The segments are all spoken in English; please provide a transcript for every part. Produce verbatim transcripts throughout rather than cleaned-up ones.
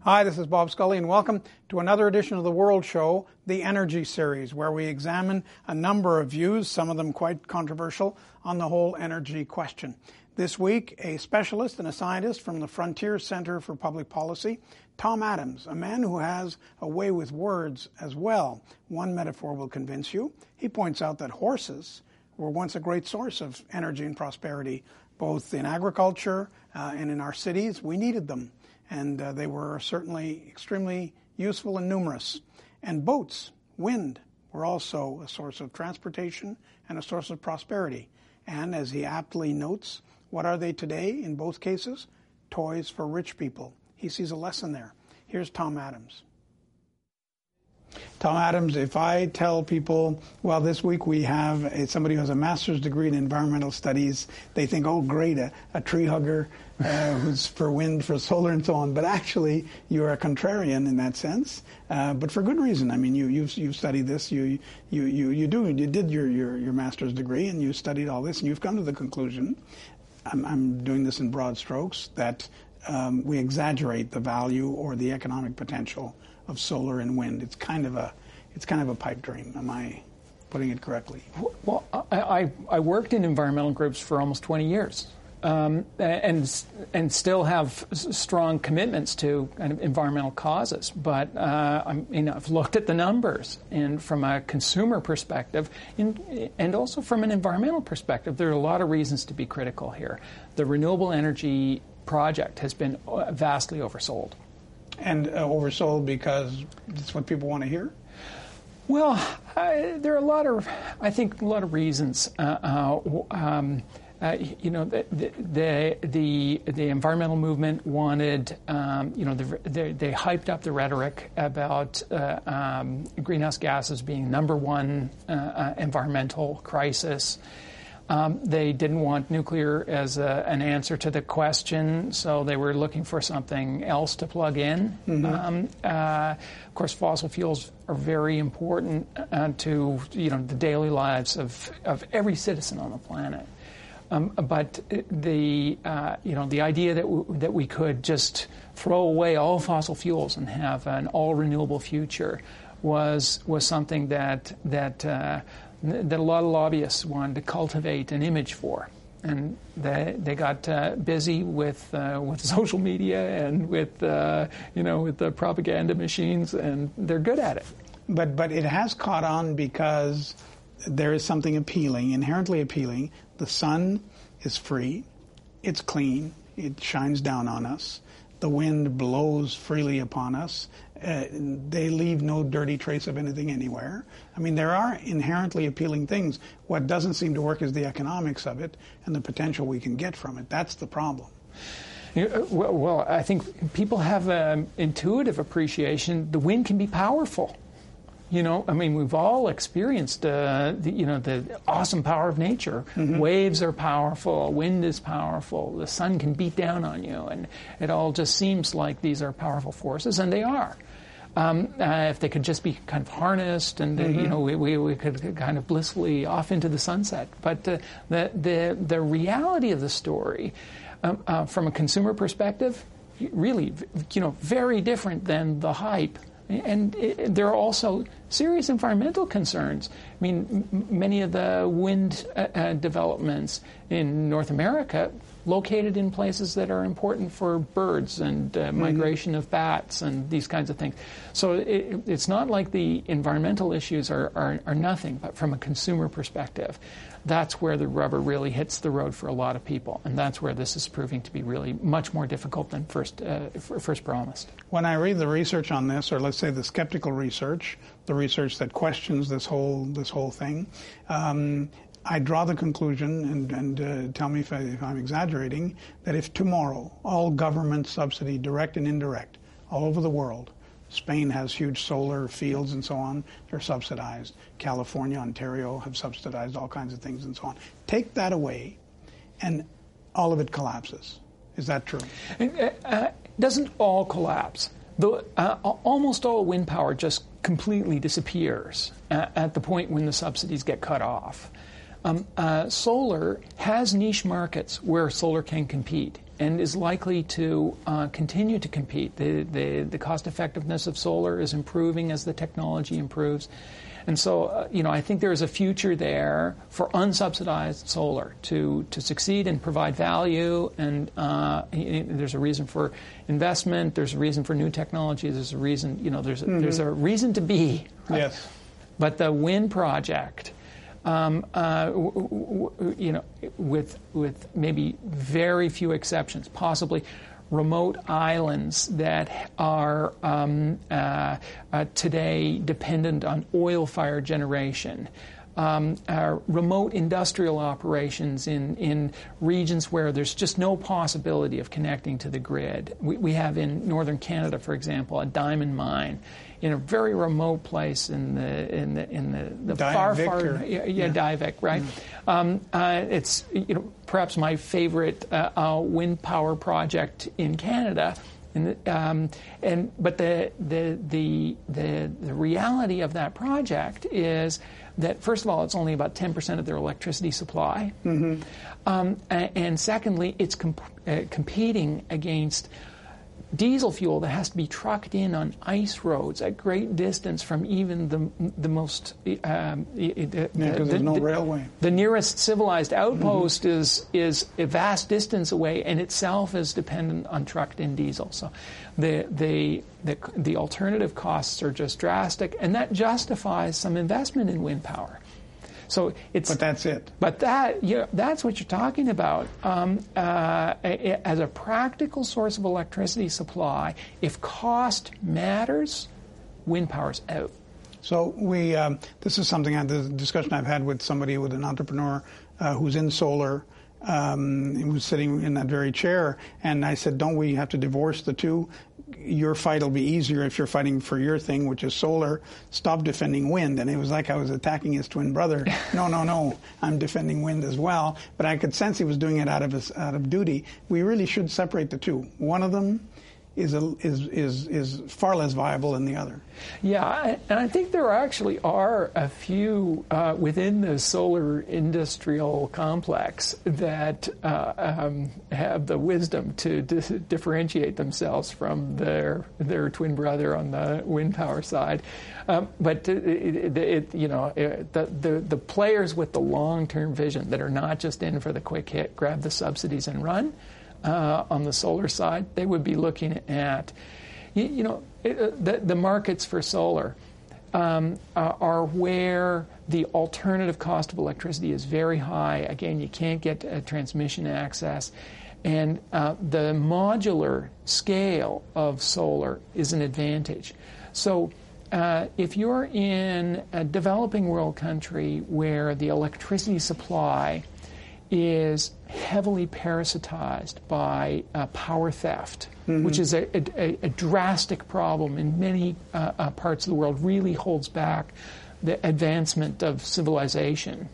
Hi, this is Bob Scully, and welcome to another edition of The World Show, the Energy Series, where we examine a number of views, some of them quite controversial, on the whole energy question. This week, a specialist and a scientist from the Frontier Center for Public Policy, Tom Adams, a man who has a way with words as well. One metaphor will convince you. He points out that horses were once a great source of energy and prosperity, both in agriculture uh, and in our cities. We needed them. And uh, they were certainly extremely useful and numerous. And boats, wind, were also a source of transportation and a source of prosperity. And as he aptly notes, what are they today in both cases? Toys for rich people. He sees a lesson there. Here's Tom Adams. Tom Adams, if I tell people, well, this week we have somebody who has a master's degree in environmental studies, they think, oh, great, a, a tree hugger uh, who's for wind, for solar, and so on. But actually, you're a contrarian in that sense, uh, but for good reason. I mean, you, you've, you've studied this. You, you, you, you do. You did your, your, your master's degree, and you studied all this, and you've come to the conclusion, I'm, I'm doing this in broad strokes, that um, we exaggerate the value or the economic potential of solar and wind. It's kind of a, it's kind of a pipe dream. Am I putting it correctly? Well, I, I, I worked in environmental groups for almost twenty years, um, and and still have strong commitments to kind of environmental causes. But uh, I'm, you know, I've looked at the numbers, and from a consumer perspective, in, and also from an environmental perspective, there are a lot of reasons to be critical here. The renewable energy project has been vastly oversold. And uh, oversold because it's what people want to hear? Well, I, there are a lot of, I think, a lot of reasons. Uh, uh, um, uh, you know, the the, the the environmental movement wanted, um, you know, the, the, they hyped up the rhetoric about uh, um, greenhouse gases being number one uh, uh, environmental crisis. Um, they didn't want nuclear as a, an answer to the question, so they were looking for something else to plug in. Mm-hmm. Um, uh, of course, fossil fuels are very important uh, to you know the daily lives of, of every citizen on the planet. Um, but the uh, you know the idea that w- that we could just throw away all fossil fuels and have an all renewable future was was something that that. Uh, that a lot of lobbyists wanted to cultivate an image for. And they they got uh, busy with uh, with social media and with, uh, you know, with the propaganda machines, and they're good at it. But but it has caught on because there is something appealing, inherently appealing. The sun is free, it's clean, it shines down on us. The wind blows freely upon us. Uh, they leave no dirty trace of anything anywhere. I mean, there are inherently appealing things. What doesn't seem to work is the economics of it and the potential we can get from it. That's the problem. Well, well I think people have an intuitive appreciation. The wind can be powerful. You know, I mean, we've all experienced, uh, the, you know, the awesome power of nature. Mm-hmm. Waves are powerful, wind is powerful, the sun can beat down on you, and it all just seems like these are powerful forces, and they are. Um, uh, if they could just be kind of harnessed, and uh, mm-hmm. you know, we, we we could kind of blissfully off into the sunset. But uh, the the the reality of the story, um, uh, from a consumer perspective, really, you know, very different than the hype. And it, there are also serious environmental concerns. I mean, m- many of the wind uh, uh, developments in North America located in places that are important for birds and uh, mm-hmm. migration of bats and these kinds of things. So it, it's not like the environmental issues are, are, are nothing, but from a consumer perspective, that's where the rubber really hits the road for a lot of people, and that's where this is proving to be really much more difficult than first uh, f- first promised. When I read the research on this, or let's say the skeptical research, the research that questions this whole this whole thing, um, I draw the conclusion, and, and uh, tell me if, I, if I'm exaggerating, that if tomorrow all government subsidy, direct and indirect, all over the world, Spain has huge solar fields and so on, they're subsidized. California, Ontario have subsidized all kinds of things and so on. Take that away, and all of it collapses. Is that true? It uh, doesn't all collapse. The, uh, almost all wind power just completely disappears at, at the point when the subsidies get cut off. Um, uh, solar has niche markets where solar can compete. and is likely to uh, continue to compete. The, the, the cost effectiveness of solar is improving as the technology improves. And so, uh, you know, I think there is a future there for unsubsidized solar to, to succeed and provide value. And uh, there's a reason for investment. There's a reason for new technology. There's a reason, you know, there's a, mm-hmm. there's a reason to be. Right? Yes. But the wind project, um, uh, w- w- you know, with with maybe very few exceptions, possibly remote islands that are um, uh, uh, today dependent on oil-fired generation, um, uh, remote industrial operations in, in regions where there's just no possibility of connecting to the grid. We, we have in northern Canada, for example, a diamond mine in a very remote place in the in the in the, the far far yeah, yeah Diavik, right? Mm. Um, uh, it's you know perhaps my favorite uh, uh, wind power project in Canada, and um, and but the the the the the reality of that project is that first of all it's only about ten percent of their electricity supply, mm-hmm. um, and, and secondly it's comp- uh, competing against diesel fuel that has to be trucked in on ice roads at great distance from even the the most um, the, yeah, because there's no the, railway. The nearest civilized outpost mm-hmm. is is a vast distance away, and itself is dependent on trucked-in diesel. So, the the the the alternative costs are just drastic, and that justifies some investment in wind power. So it's, but that's it. But that you know, that's what you're talking about. Um, uh, as a practical source of electricity supply, if cost matters, wind power's out. So we um, this is something I, the discussion I've had with somebody, with an entrepreneur uh, who's in solar. Um, he was sitting in that very chair, and I said, "Don't we have to divorce the two? Your fight will be easier if you're fighting for your thing, which is solar. Stop defending wind." And it was like I was attacking his twin brother. No, no, no, I'm defending wind as well. But I could sense he was doing it out of his, out of duty. We really should separate the two. One of them is a, is is is far less viable than the other. Yeah, and I think there actually are a few uh, within the solar industrial complex that uh, um, have the wisdom to di- differentiate themselves from their their twin brother on the wind power side. Um, but it, it, it, you know, it, the, the the players with the long-term vision that are not just in for the quick hit, grab the subsidies and run. Uh, on the solar side, they would be looking at, you, you know, it, uh, the, the markets for solar um, uh, are where the alternative cost of electricity is very high. Again, you can't get uh, transmission access. And uh, the modular scale of solar is an advantage. So uh, if you're in a developing world country where the electricity supply is heavily parasitized by uh, power theft, mm-hmm. which is a, a, a drastic problem in many uh, uh, parts of the world, really holds back the advancement of civilization.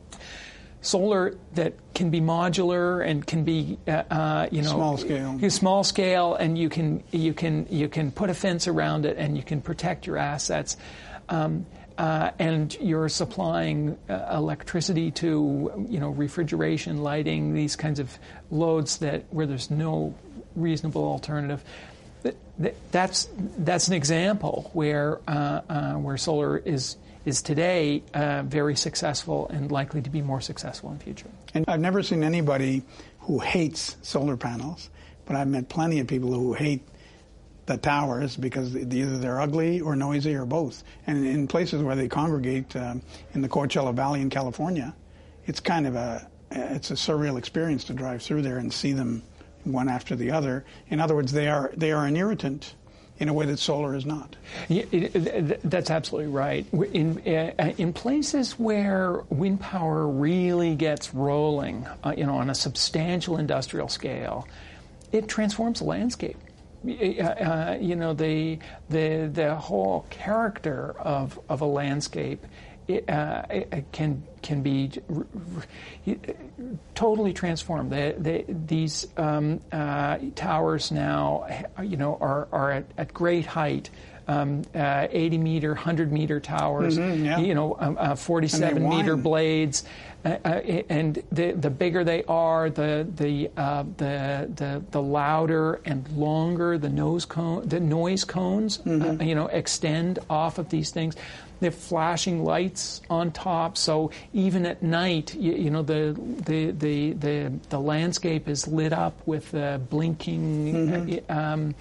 Solar that can be modular and can be, uh, uh, you know, small scale, small scale, and you can you can you can put a fence around it and you can protect your assets. Um, Uh, and you're supplying uh, electricity to, you know, refrigeration, lighting, these kinds of loads that where there's no reasonable alternative. That, that, that's that's an example where uh, uh, where solar is is today uh, very successful and likely to be more successful in the future. And I've never seen anybody who hates solar panels, but I've met plenty of people who hate the towers because either they're ugly or noisy or both. And in places where they congregate, um, in the Coachella Valley in California, it's kind of a it's a surreal experience to drive through there and see them one after the other. In other words, they are they are an irritant in a way that solar is not. Yeah, it, it, that's absolutely right. In uh, in places where wind power really gets rolling, uh, you know, on a substantial industrial scale, it transforms the landscape. Uh, you know, the the the whole character of of a landscape it, uh, it can can be r- r- totally transformed. The, the, these um, uh, towers now, you know, are are at, at great height. um, uh, eighty meter, one hundred meter towers, mm-hmm, yeah. you know, um, uh, forty-seven meter blades. Uh, uh, and the the bigger they are, the the uh, the the the louder and longer the nose cone, the noise cones, mm-hmm. uh, you know, extend off of these things. They have flashing lights on top, so even at night, you, you know, the, the the the the landscape is lit up with uh, blinking. Mm-hmm. Um,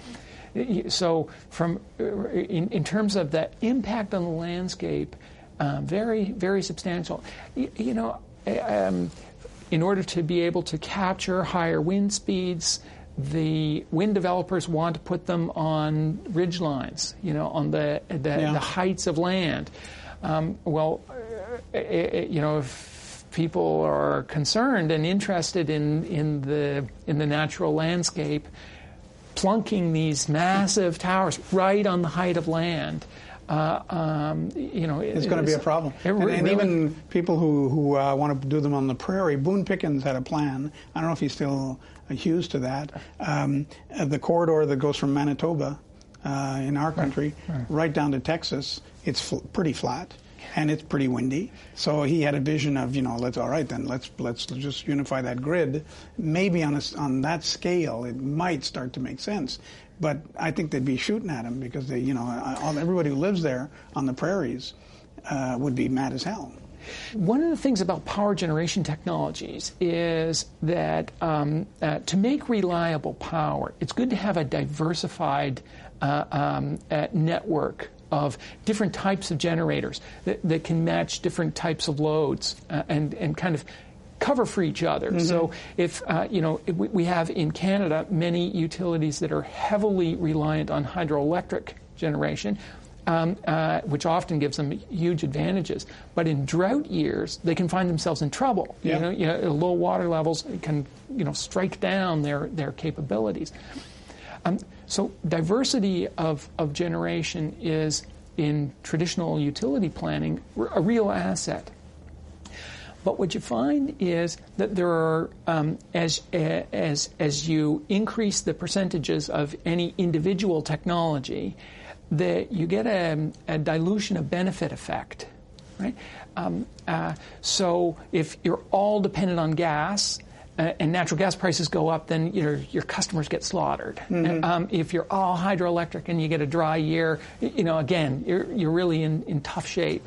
so, from in, in terms of the impact on the landscape, uh, very very substantial. You, you know, um, in order to be able to capture higher wind speeds, the wind developers want to put them on ridge lines, you know, on the the, yeah. the heights of land. Um, well, uh, it, you know, if people are concerned and interested in, in the in the natural landscape, plunking these massive towers right on the height of land, uh, um, you know, it's it, going to be a problem. It, and, and really, even people who who uh, want to do them on the prairie, Boone Pickens had a plan. I don't know if he's still Hughes to that. Um, uh, the corridor that goes from Manitoba uh, in our country right, right. right down to Texas, it's fl- pretty flat and it's pretty windy. So he had a vision of, you know, let's all right then, let's let's just unify that grid. Maybe on a, on that scale, it might start to make sense. But I think they'd be shooting at him because they, you know, all, everybody who lives there on the prairies uh, would be mad as hell. One of the things about power generation technologies is that um, uh, to make reliable power, it's good to have a diversified uh, um, uh, network of different types of generators that, that can match different types of loads uh, and, and kind of cover for each other. Mm-hmm. So if, uh, you know, if we, we have in Canada many utilities that are heavily reliant on hydroelectric generation, Um, uh, which often gives them huge advantages. But in drought years, they can find themselves in trouble. Yeah. You know, you know, low water levels can, you know, strike down their, their capabilities. Um, so diversity of, of generation is, in traditional utility planning, a real asset. But what you find is that there are, um, as as as you increase the percentages of any individual technology, that you get a, a dilution of benefit effect, right? Um, uh, so if you're all dependent on gas uh, and natural gas prices go up, then your your customers get slaughtered. Mm-hmm. Um, if you're all hydroelectric and you get a dry year, you know, again, you're you're really in, in tough shape.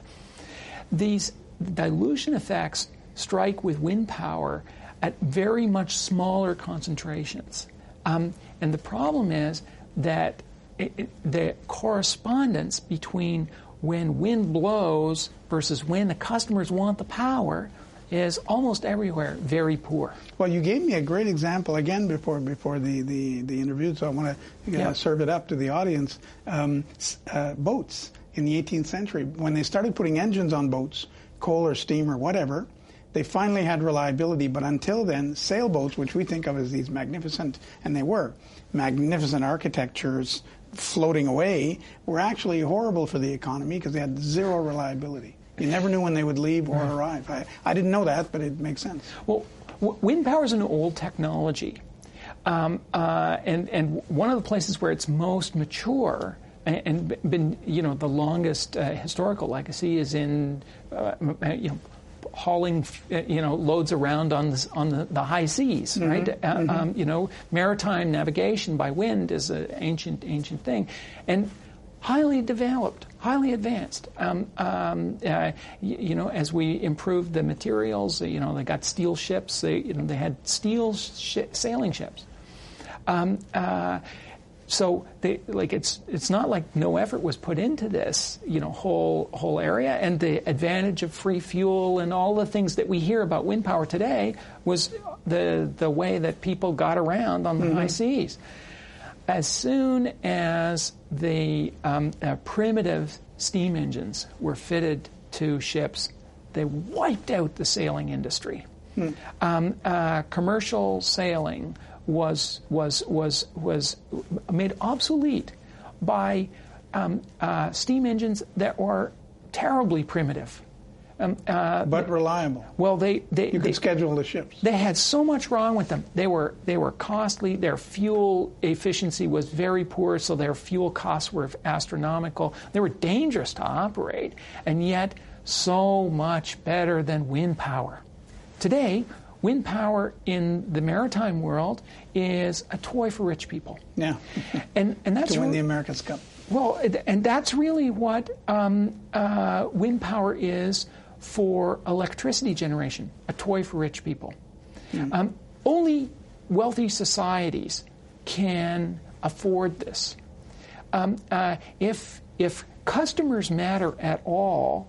These dilution effects strike with wind power at very much smaller concentrations, um, and the problem is that It, it, the correspondence between when wind blows versus when the customers want the power is almost everywhere very poor. Well, you gave me a great example again before before the, the, the interview, so I want to uh, yeah. serve it up to the audience. Um, uh, boats in the eighteenth century, when they started putting engines on boats, coal or steam or whatever, they finally had reliability. But until then, sailboats, which we think of as these magnificent, and they were, magnificent architectures floating away, were actually horrible for the economy because they had zero reliability. You never knew when they would leave or arrive. I, I didn't know that, but it makes sense. Well, w- wind power is an old technology. Um, uh, and, and one of the places where it's most mature and, and been, you know, the longest uh, historical legacy is in, uh, you know, hauling, you know, loads around on the, on the, the high seas, mm-hmm. right? Uh, mm-hmm. um, you know, maritime navigation by wind is an ancient, ancient thing, and highly developed, highly advanced. Um, um, uh, you, you know, as we improved the materials, you know, they got steel ships. They, you know, they had steel sh- sailing ships. Um, uh, So they, like it's it's not like no effort was put into this, you know, whole whole area, and the advantage of free fuel and all the things that we hear about wind power today was the the way that people got around on the mm-hmm. high seas. As soon as the um, uh, primitive steam engines were fitted to ships, they wiped out the sailing industry. Mm. Um, uh, commercial sailing was was was was made obsolete by um, uh, steam engines that were terribly primitive. Um, uh, but reliable. Well, they they you they, could schedule the ships. They had so much wrong with them. They were they were costly. Their fuel efficiency was very poor, so their fuel costs were astronomical. They were dangerous to operate, and yet so much better than wind power. Today, wind power in the maritime world is a toy for rich people. Yeah, and and that's to win re- the America's Cup. Well, and that's really what um, uh, wind power is for electricity generation, a toy for rich people. Mm. Um, only wealthy societies can afford this. Um, uh, if if customers matter at all,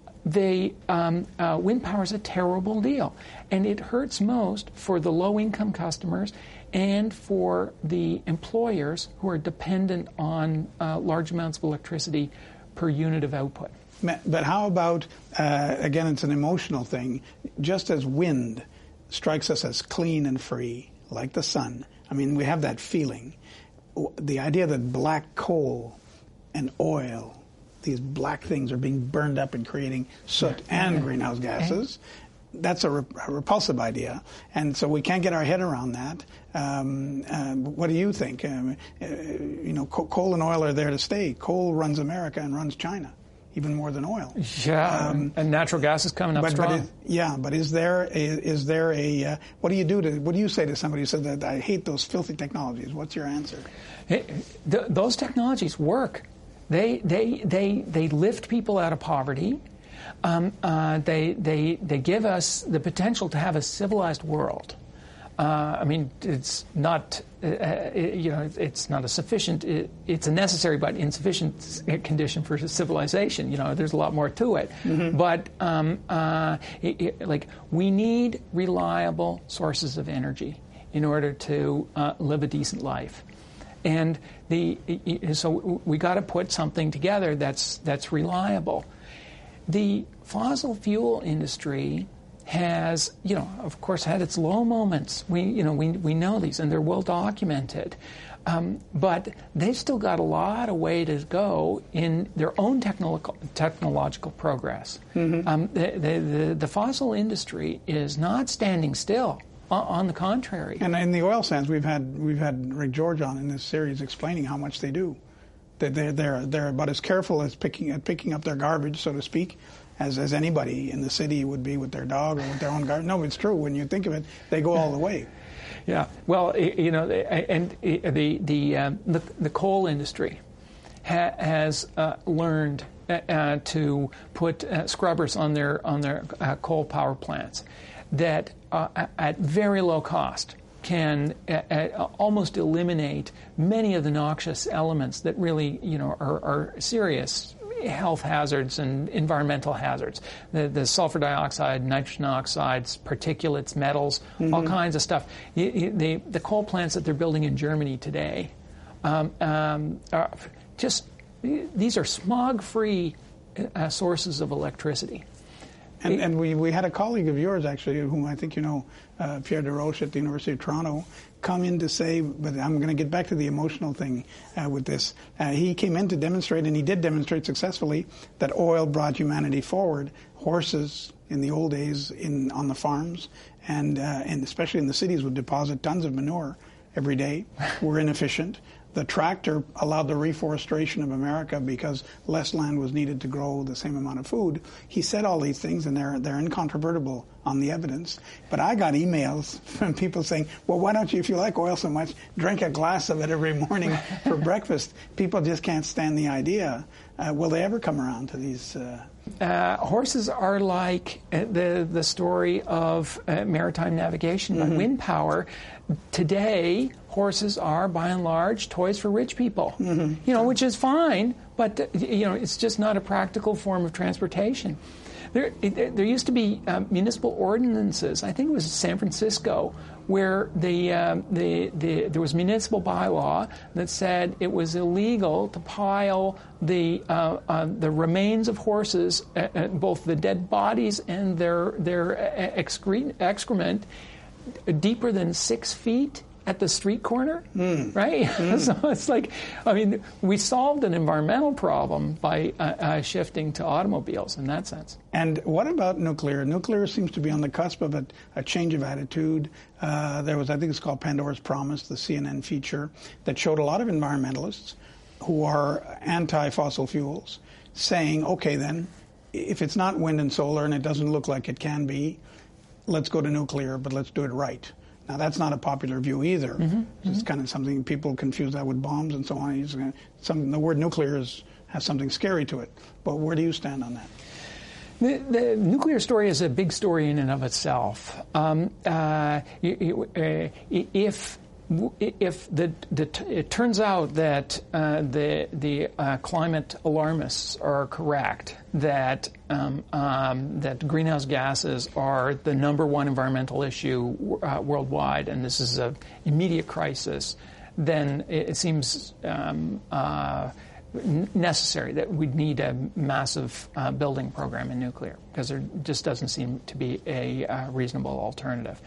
they um, uh, wind power is a terrible deal, and it hurts most for the low-income customers and for the employers who are dependent on uh, large amounts of electricity per unit of output. But how about, uh, again, it's an emotional thing, just as wind strikes us as clean and free, like the sun. I mean, we have that feeling. The idea that black coal and oil, these black things are being burned up and creating soot and greenhouse gases, that's a, re- a repulsive idea. And so we can't get our head around that. Um, uh, what do you think? Um, uh, you know, co- coal and oil are there to stay. Coal runs America and runs China, even more than oil. Yeah, um, and natural gas is coming up but, strong. But is, yeah, but is there a, is there a uh, what do you do to what do you say to somebody who said that I hate those filthy technologies? What's your answer? Hey, th- those technologies work. They they they they lift people out of poverty. Um, uh, they they they give us the potential to have a civilized world. Uh, I mean, it's not, uh, it, you know, it's not a sufficient, it, it's a necessary but insufficient condition for civilization. You know, there's a lot more to it. Mm-hmm. But, um, uh, it, it, like, we need reliable sources of energy in order to uh, live a decent life. And the so we got to put something together that's that's reliable. The fossil fuel industry has, you know, of course, had its low moments. We, you know, we we know these, and they're well documented. Um, but they've still got a lot of way to go in their own technological technological progress. Mm-hmm. Um, the, the, the the fossil industry is not standing still. On the contrary. And in the oil sands, we've had we've had Rick George on in this series explaining how much they do. That they're they're they're about as careful as picking at picking up their garbage, so to speak, as as anybody in the city would be with their dog or with their own garbage. No, it's true. When you think of it, they go all the way. Yeah. Well, you know, and the the um, the, the coal industry ha- has uh, learned uh, to put uh, scrubbers on their on their uh, coal power plants that uh, at very low cost can uh, uh, almost eliminate many of the noxious elements that really, you know, are, are serious health hazards and environmental hazards. The, the sulfur dioxide, nitrogen oxides, particulates, metals, mm-hmm. all kinds of stuff. You, you, the, the coal plants that they're building in Germany today, um, um, are just these are smog-free uh, sources of electricity. And, and we, we had a colleague of yours, actually, whom I think you know, uh, Pierre Desroches at the University of Toronto, come in to say, but I'm going to get back to the emotional thing uh, with this. Uh, he came in to demonstrate, and he did demonstrate successfully, that oil brought humanity forward. Horses in the old days in on the farms, and, uh, and especially in the cities, would deposit tons of manure every day, were inefficient. The tractor allowed the reforestation of America because less land was needed to grow the same amount of food. He said all these things, and they're they're incontrovertible on the evidence. But I got emails from people saying, well, why don't you, if you like oil so much, drink a glass of it every morning for breakfast? People just can't stand the idea. Uh, will they ever come around to these? Uh... Uh, horses are like uh, the the story of uh, maritime navigation by mm-hmm. wind power. Today, horses are, by and large, toys for rich people. Mm-hmm. You know, which is fine, but uh, you know, it's just not a practical form of transportation. There, there used to be uh, municipal ordinances. I think it was San Francisco, where the, uh, the the there was municipal bylaw that said it was illegal to pile the uh, uh, the remains of horses, uh, uh, both the dead bodies and their their excre- excrement, deeper than six feet at the street corner, mm. right? Mm. So it's like, I mean, we solved an environmental problem by uh, uh, shifting to automobiles in that sense. And what about nuclear? Nuclear seems to be on the cusp of a, a change of attitude. Uh, there was, I think it's called Pandora's Promise, the C N N feature, that showed a lot of environmentalists who are anti-fossil fuels saying, okay, then, if it's not wind and solar and it doesn't look like it can be, let's go to nuclear, but let's do it right. Now, that's not a popular view either. Mm-hmm. It's mm-hmm. kind of something people confuse that with bombs and so on. It's something, the word nuclear is, has something scary to it. But where do you stand on that? The, the nuclear story is a big story in and of itself. Um, uh, if if the, the it turns out that uh, the the uh, climate alarmists are correct, that um, um, that greenhouse gases are the number one environmental issue uh, worldwide, and this is an immediate crisis, then it, it seems um, uh, necessary that we'd need a massive uh, building program in nuclear, because there just doesn't seem to be a uh, reasonable alternative.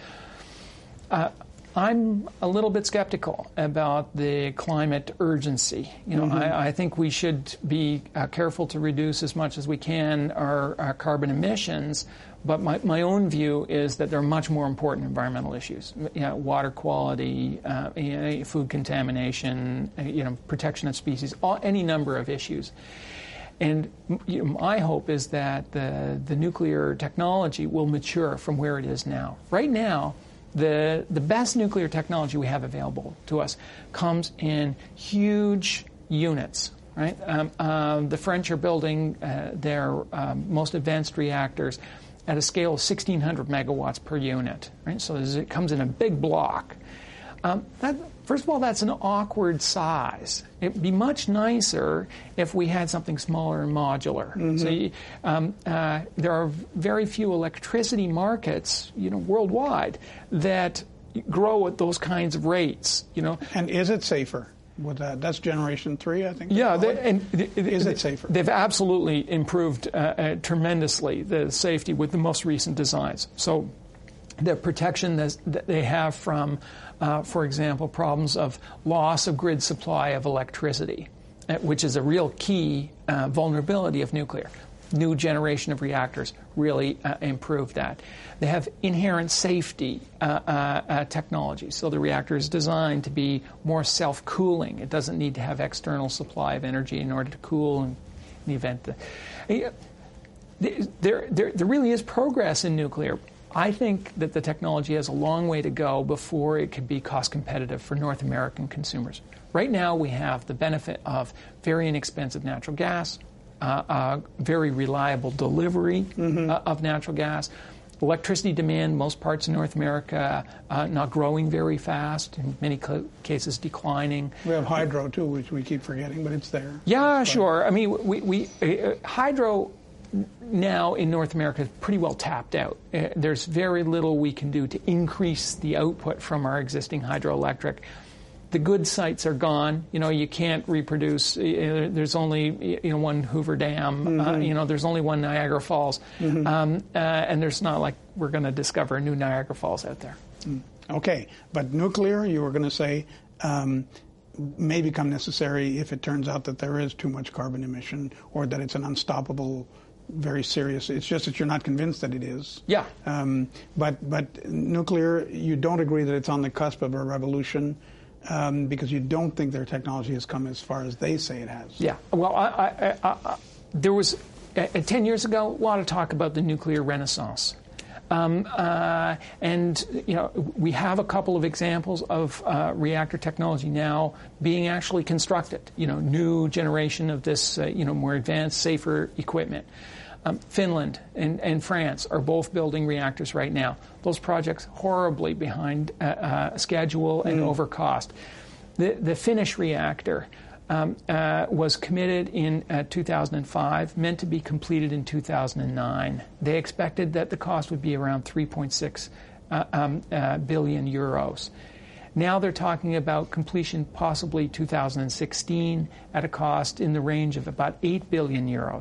Uh, I'm a little bit skeptical about the climate urgency. You know, mm-hmm. I, I think we should be uh, careful to reduce as much as we can our, our carbon emissions. But my, my own view is that there are much more important environmental issues: you know, water quality, uh, you know, food contamination, you know, protection of species, all, any number of issues. And you know, my hope is that the the nuclear technology will mature from where it is now. Right now, The the best nuclear technology we have available to us comes in huge units, right? Um, um, the French are building uh, their um, most advanced reactors at a scale of sixteen hundred megawatts per unit, right? So it comes in a big block. Um, that, first of all, that's an awkward size. It'd be much nicer if we had something smaller and modular. Mm-hmm. So you, um, uh, there are very few electricity markets, you know, worldwide that grow at those kinds of rates. You know, and is it safer? With that, that's generation three, I think. Yeah, they, and it, is it safer? They've absolutely improved uh, uh, tremendously the safety with the most recent designs. So the protection that they have from, uh, for example, problems of loss of grid supply of electricity, which is a real key uh, vulnerability of nuclear. New generation of reactors really uh, improve that. They have inherent safety uh, uh, uh, technology, so the reactor is designed to be more self-cooling. It doesn't need to have external supply of energy in order to cool in the event that... Uh, there, there, there really is progress in nuclear. I think that the technology has a long way to go before it could be cost competitive for North American consumers. Right now we have the benefit of very inexpensive natural gas, uh, uh, very reliable delivery mm-hmm. uh, of natural gas, electricity demand, most parts of North America uh, not growing very fast, in many co- cases declining. We have hydro too, which we keep forgetting, but it's there. Yeah, it's sure. I mean, we, we uh, hydro now in North America is pretty well tapped out. Uh, there's very little we can do to increase the output from our existing hydroelectric. The good sites are gone. You know, you can't reproduce. Uh, there's only you know one Hoover Dam. Mm-hmm. Uh, you know, there's only one Niagara Falls, mm-hmm. um, uh, and there's not like we're going to discover a new Niagara Falls out there. Mm. Okay, but nuclear, you were going to say, um, may become necessary if it turns out that there is too much carbon emission or that it's an unstoppable. Very serious. It's just that you're not convinced that it is. Yeah. Um, but but nuclear, you don't agree that it's on the cusp of a revolution um, because you don't think their technology has come as far as they say it has. Yeah. Well, I, I, I, I, there was uh, ten years ago a lot of talk about the nuclear renaissance. Um, uh, and, you know, we have a couple of examples of uh, reactor technology now being actually constructed, you know, new generation of this, uh, you know, more advanced, safer equipment. Um, Finland and, and France are both building reactors right now. Those projects horribly behind uh, uh, schedule and mm. over cost. The, the Finnish reactor um, uh, was committed in uh, two thousand five, meant to be completed in two thousand nine. They expected that the cost would be around three point six uh, um, uh, billion euros. Now they're talking about completion possibly two thousand sixteen at a cost in the range of about eight billion euros.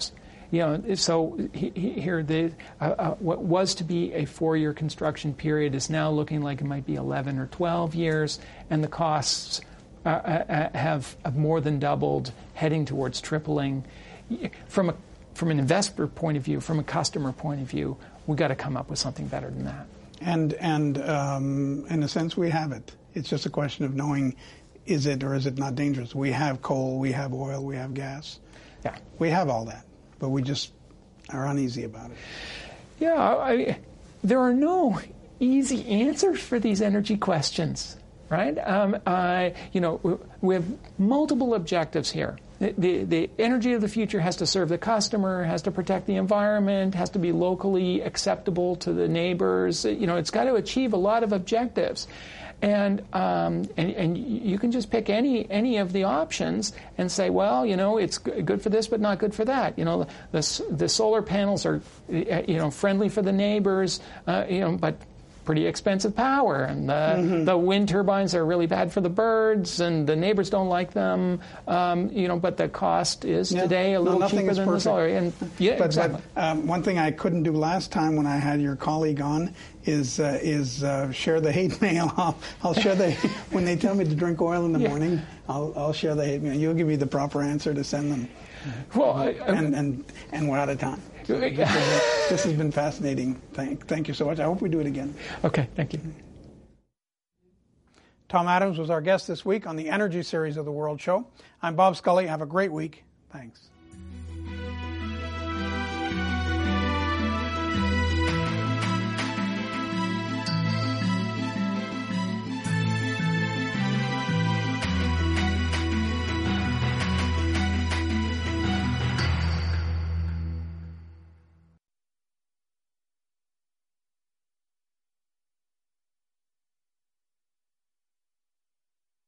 you know, so he, he, here the uh, uh, what was to be a four-year construction period is now looking like it might be eleven or twelve years, and the costs uh, uh, have, have more than doubled, heading towards tripling. From a from an investor point of view, from a customer point of view, we've got to come up with something better than that. And and um, in a sense, we have it. It's just a question of knowing, is it or is it not dangerous? We have coal, we have oil, we have gas. Yeah, we have all that, but we just are uneasy about it. Yeah, I, there are no easy answers for these energy questions, right? Um, uh, you know, we have multiple objectives here. The, the, the energy of the future has to serve the customer, has to protect the environment, has to be locally acceptable to the neighbors. You know, it's got to achieve a lot of objectives. And, um, and and you can just pick any any of the options and say, well, you know, it's good for this, but not good for that. You know, the the solar panels are, you know, friendly for the neighbors, uh, you know, but pretty expensive power, and the, mm-hmm. the wind turbines are really bad for the birds, and the neighbors don't like them. Um, you know, but the cost is yeah. today a little no, cheaper than perfect. the solar. And yeah, but, exactly. But um, one thing I couldn't do last time when I had your colleague on is uh, is uh, share the hate mail. I'll, I'll share the when they tell me to drink oil in the yeah. morning. I'll I'll share the hate mail. You'll give me the proper answer to send them. Well, I, I, and and and we're out of time. So this, has, this has been fascinating. Thank, thank you so much. I hope we do it again. Okay, thank you. Tom Adams was our guest this week on the Energy Series of the World Show. I'm Bob Scully. Have a great week. Thanks.